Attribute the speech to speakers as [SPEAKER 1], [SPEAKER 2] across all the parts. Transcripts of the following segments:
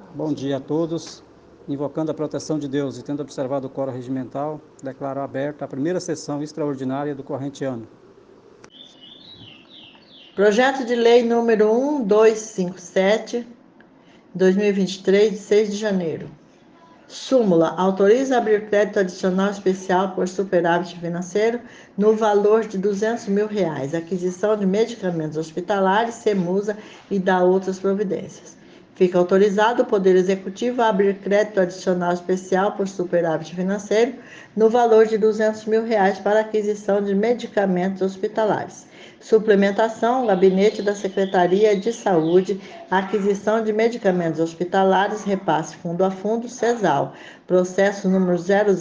[SPEAKER 1] Bom dia a todos. Invocando a proteção de Deus e tendo observado o quórum regimental, declaro aberta a primeira sessão extraordinária do corrente ano.
[SPEAKER 2] Projeto de Lei número 1257, 2023, de 6 de janeiro. Súmula: autoriza abrir crédito adicional especial por superávit financeiro no valor de R$200 mil, aquisição de medicamentos hospitalares, CEMUSA e da outras providências. Fica autorizado o Poder Executivo a abrir crédito adicional especial por superávit financeiro no valor de R$200 mil para aquisição de medicamentos hospitalares. Suplementação: Gabinete da Secretaria de Saúde, aquisição de medicamentos hospitalares, repasse fundo a fundo, CESAL, processo número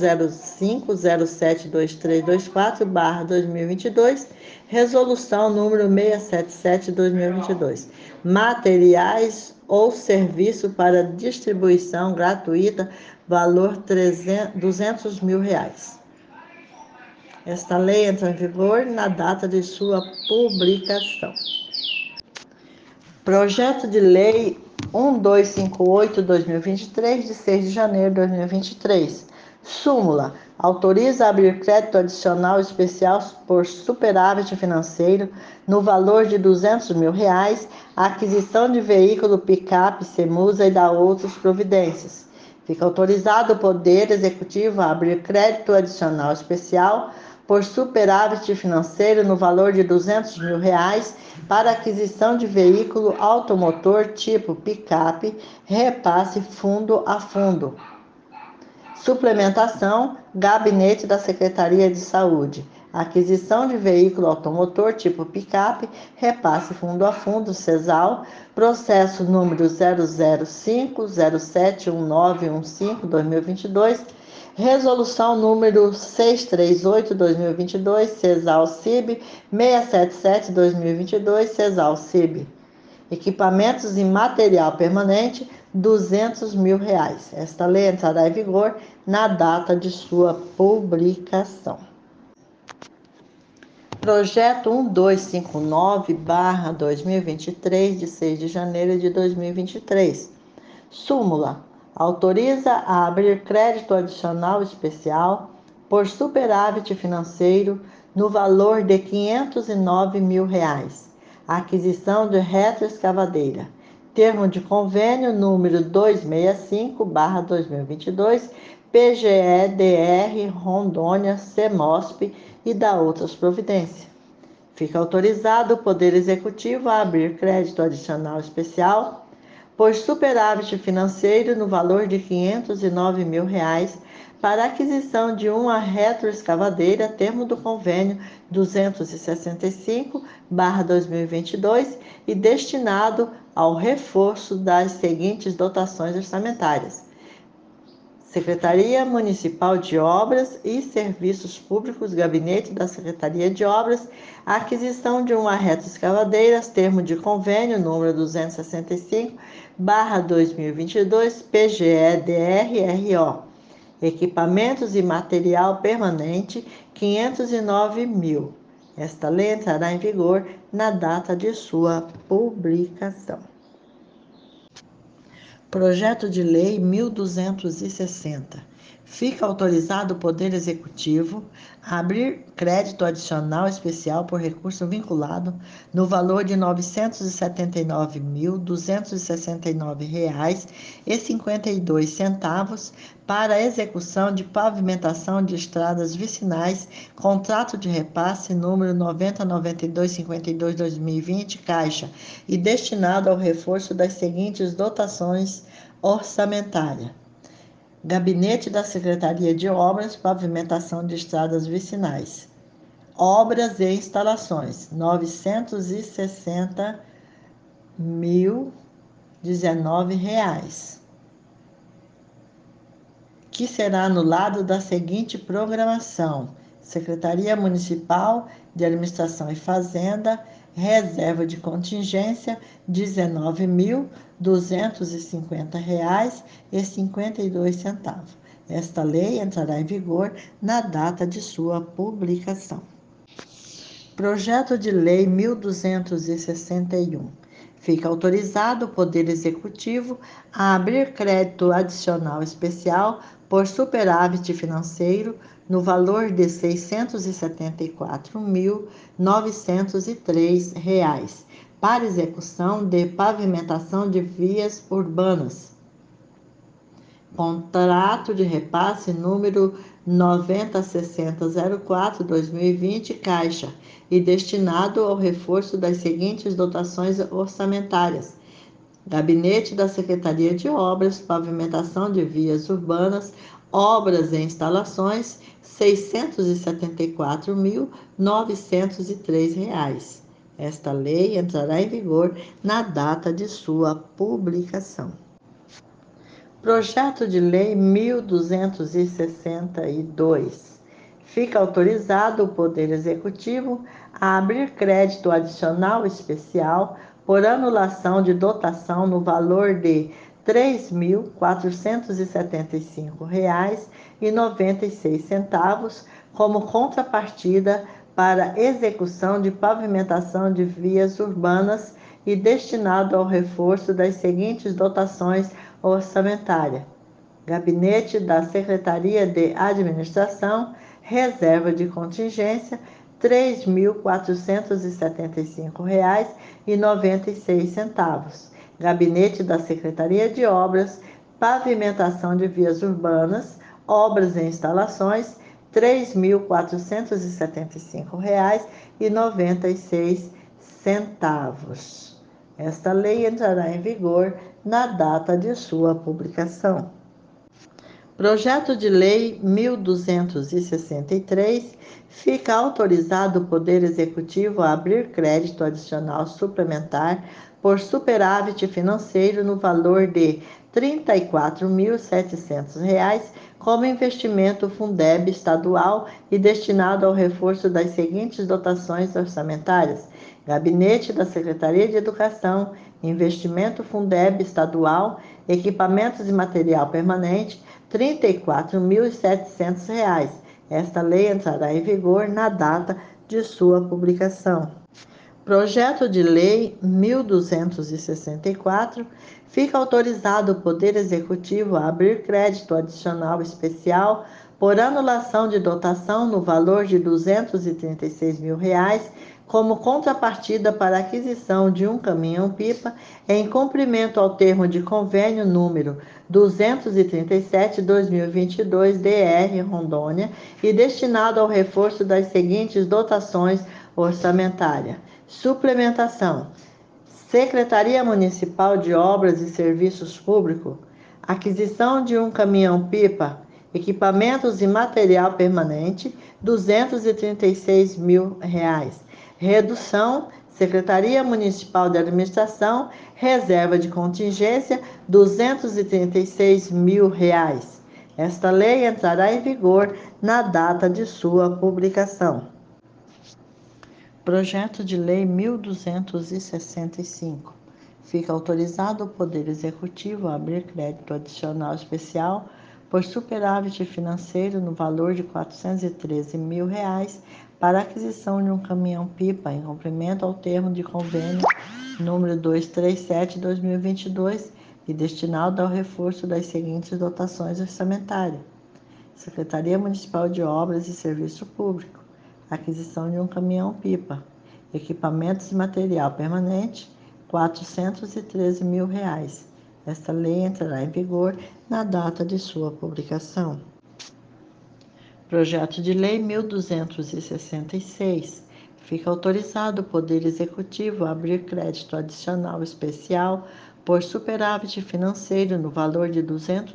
[SPEAKER 2] 005072324/2022, resolução número 677/2022. Materiais ou serviço para distribuição gratuita, valor R$200 mil. Esta lei entra em vigor na data de sua publicação. Projeto de Lei 1258/2023, de 6 de janeiro de 2023. Súmula: autoriza abrir crédito adicional especial por superávit financeiro no valor de R$200 mil, a aquisição de veículo picape, CEMUSA e da outras providências. Fica autorizado o Poder Executivo a abrir crédito adicional especial por superávit financeiro no valor de R$200 mil para aquisição de veículo automotor tipo picape, repasse fundo a fundo. Suplementação: Gabinete da Secretaria de Saúde, aquisição de veículo automotor tipo picape, repasse fundo a fundo, CESAL, processo número 005071915/2022, resolução número 638/2022, CESAL-CIB 677/2022, CESAL-CIB. Equipamentos e material permanente, R$200 mil. Esta lei entrará em vigor na data de sua publicação. Projeto 1259/2023, de 6 de janeiro de 2023. Súmula: autoriza a abrir crédito adicional especial por superávit financeiro no valor de R$509 mil. Aquisição de retroescavadeira. Termo de convênio número 265/2022, PGE-DR Rondônia, CEMOSP e da outras providências. Fica autorizado o Poder Executivo a abrir crédito adicional especial por superávit financeiro no valor de R$509 mil para aquisição de uma retroescavadeira, termo do convênio 265/2022 e destinado ao reforço das seguintes dotações orçamentárias: Secretaria Municipal de Obras e Serviços Públicos, Gabinete da Secretaria de Obras, aquisição de uma retroescavadeira, termo de convênio número 265/2022, PGE-DRRO. Equipamentos e material permanente, R$509 mil. Esta lei entrará em vigor na data de sua publicação. Projeto de Lei 1260. Fica autorizado o Poder Executivo a abrir crédito adicional especial por recurso vinculado no valor de R$979.269,52 para a execução de pavimentação de estradas vicinais, contrato de repasse número 909252/2020, Caixa, e destinado ao reforço das seguintes dotações orçamentárias: Gabinete da Secretaria de Obras, pavimentação de estradas vicinais. Obras e instalações, R$960.019, que será anulado da seguinte programação: Secretaria Municipal de Administração e Fazenda, reserva de contingência, R$19.250,52. Esta lei entrará em vigor na data de sua publicação. Projeto de Lei 1261. Fica autorizado o Poder Executivo a abrir crédito adicional especial por superávit financeiro no valor de R$ 674.903 para execução de pavimentação de vias urbanas. Contrato de repasse número 906004/2020, Caixa, e destinado ao reforço das seguintes dotações orçamentárias: Gabinete da Secretaria de Obras, Pavimentação de Vias Urbanas, Obras e Instalações, R$ 674.903. Esta lei entrará em vigor na data de sua publicação. Projeto de Lei 1262. Fica autorizado o Poder Executivo a abrir crédito adicional especial por anulação de dotação no valor de R$ 3.475,96 como contrapartida para execução de pavimentação de vias urbanas e destinado ao reforço das seguintes dotações orçamentárias: Gabinete da Secretaria de Administração, reserva de contingência, R$ 3.475,96. Gabinete da Secretaria de Obras, Pavimentação de Vias Urbanas, Obras e Instalações, R$ 3.475,96. Esta lei entrará em vigor na data de sua publicação. Projeto de Lei 1263. Fica autorizado o Poder Executivo a abrir crédito adicional suplementar por superávit financeiro no valor de R$ 34.700 como investimento Fundeb estadual e destinado ao reforço das seguintes dotações orçamentárias: Gabinete da Secretaria de Educação, investimento Fundeb estadual, equipamentos e material permanente, R$ 34.700. Esta lei entrará em vigor na data de sua publicação. Projeto de Lei 1264. Fica autorizado o Poder Executivo a abrir crédito adicional especial por anulação de dotação no valor de R$ 236.000 como contrapartida para aquisição de um caminhão-pipa em cumprimento ao termo de convênio número 237/2022 DR Rondônia e destinado ao reforço das seguintes dotações orçamentárias: suplementação, Secretaria Municipal de Obras e Serviços Públicos, aquisição de um caminhão-pipa, equipamentos e material permanente, R$ 236.000. Redução, Secretaria Municipal de Administração, reserva de contingência, R$ 236.000. Esta lei entrará em vigor na data de sua publicação. Projeto de Lei 1265. Fica autorizado o Poder Executivo a abrir crédito adicional especial por superávit financeiro no valor de R$ 413.000 para aquisição de um caminhão-pipa em cumprimento ao termo de convênio número 237/2022 e destinado ao reforço das seguintes dotações orçamentárias: Secretaria Municipal de Obras e Serviço Público, aquisição de um caminhão-pipa, equipamentos e material permanente, R$ 413.000. Esta lei entrará em vigor na data de sua publicação. Projeto de Lei 1266. Fica autorizado o Poder Executivo a abrir crédito adicional especial por superávit financeiro no valor de R$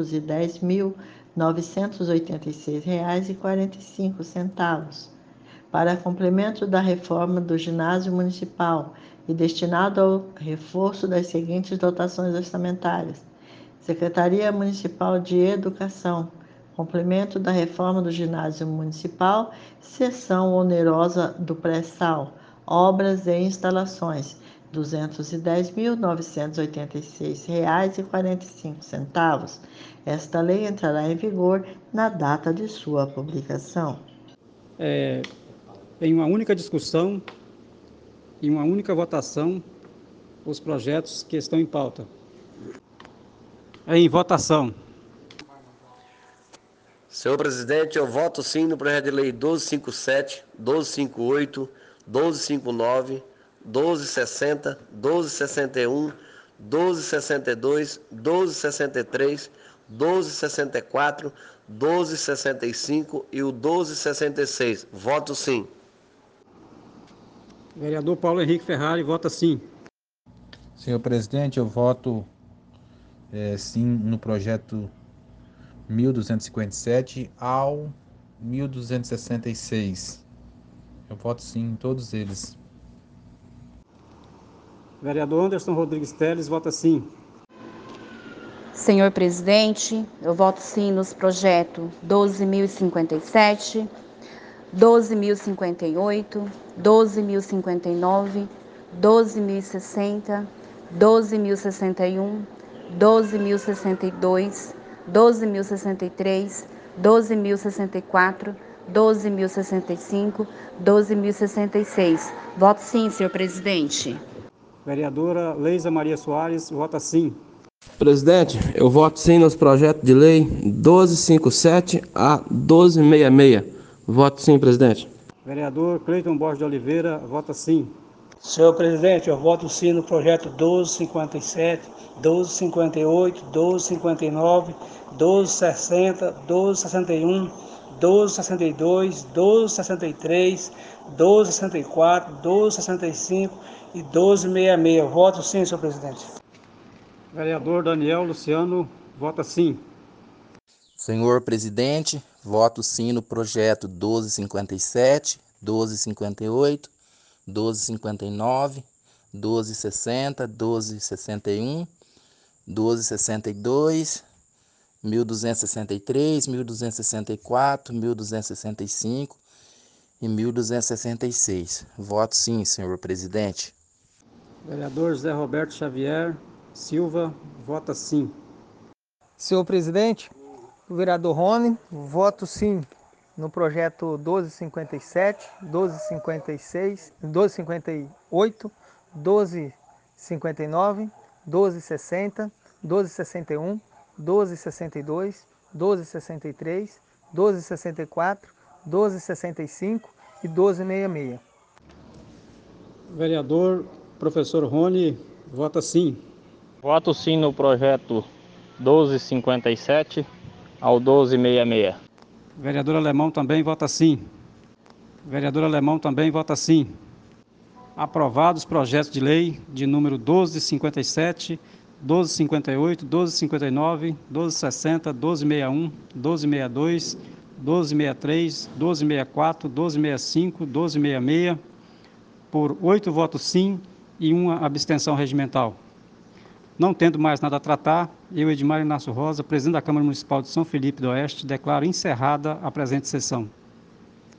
[SPEAKER 2] 210.986,45 para complemento da reforma do ginásio municipal e destinado ao reforço das seguintes dotações orçamentárias: Secretaria Municipal de Educação, complemento da reforma do ginásio municipal, seção onerosa do pré-sal, obras e instalações, R$ 210.986,45. Esta lei entrará em vigor na data de sua publicação.
[SPEAKER 1] Em uma única discussão, em uma única votação, os projetos que estão em pauta. Em votação.
[SPEAKER 3] Senhor presidente, eu voto sim no projeto de lei 1257, 1258, 1259, 1260, 1261, 1262, 1263, 1264, 1265 e o 1266. Voto sim.
[SPEAKER 1] Vereador Paulo Henrique Ferrari vota sim.
[SPEAKER 4] Senhor presidente, eu voto sim no projeto 1257 ao 1266. Eu voto sim em todos eles.
[SPEAKER 1] Vereador Anderson Rodrigues Teles vota sim.
[SPEAKER 5] Senhor presidente, eu voto sim nos projetos 12.057, 12.058, 12.059, 12.060, 12.061, 12.062, 12.063, 12.064, 12.065, 12.066. Voto sim, senhor presidente.
[SPEAKER 1] Vereadora Leisa Maria Soares vota sim.
[SPEAKER 6] Presidente, eu voto sim nos projetos de lei 1257 a 1266. Voto sim, presidente.
[SPEAKER 1] Vereador Cleiton Borges de Oliveira vota sim.
[SPEAKER 7] Senhor presidente, eu voto sim no projeto 1257, 1258, 1259, 1260, 1261, 1262, 1263, 1264, 1265 e 1266. Eu voto sim, senhor presidente.
[SPEAKER 1] Vereador Daniel Luciano vota sim.
[SPEAKER 8] Senhor presidente, voto sim no projeto 1257, 1258, 1259, 1260, 1261, 1262, 1263, 1264, 1265 e 1266. Voto sim, senhor presidente.
[SPEAKER 1] Vereador José Roberto Xavier Silva vota sim.
[SPEAKER 9] Senhor presidente, o vereador Rony, voto sim no projeto 1257, 1256, 1258, 1259, 1260, 1261, 1262, 1263, 1264, 1265 e 1266.
[SPEAKER 1] Vereador professor Rony vota sim.
[SPEAKER 10] Voto sim no projeto 1257 ao 1266.
[SPEAKER 1] Vereador Alemão também vota sim. Vereador Alemão também vota sim. Aprovados os projetos de lei de número 1257, 1258, 1259, 1260, 1261, 1262, 1263, 1264, 1265, 1266, por 8 votos sim e uma abstenção regimental. Não tendo mais nada a tratar, eu, Edmar Inácio Rosa, presidente da Câmara Municipal de São Felipe do Oeste, declaro encerrada a presente sessão.